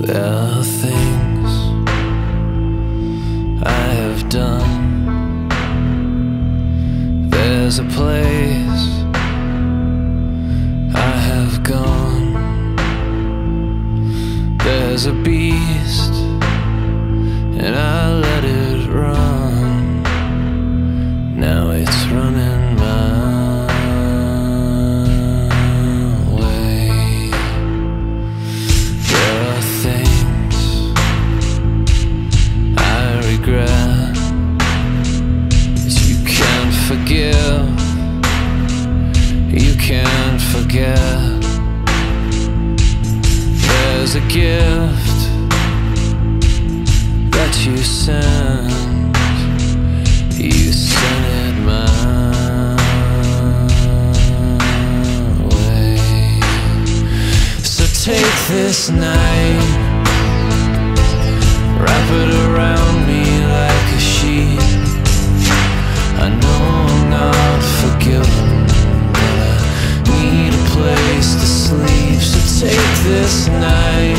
There are things I have done. There's a place I have gone. There's a beast and I let it run. Now it's running my way. There are things I regret that you can't forgive, you can't forget. There's a gift that you sent, you sent it my way. So take this night, wrap it around me like a sheet. I know I'm not forgiven, but I need a place to sleep. So take this night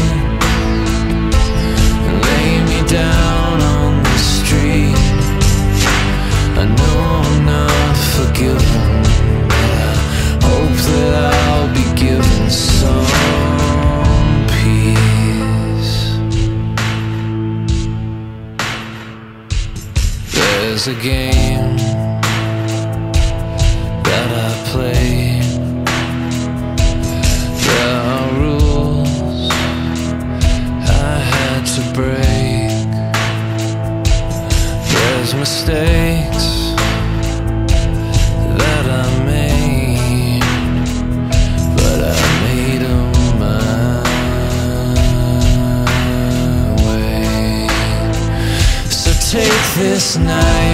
and lay me down on the street. I know I'm not forgiven, but I hope that I'll be given some peace. There's a game that I play. There are rules I had to break. There's mistakes that I made, but I made them my way. So take this night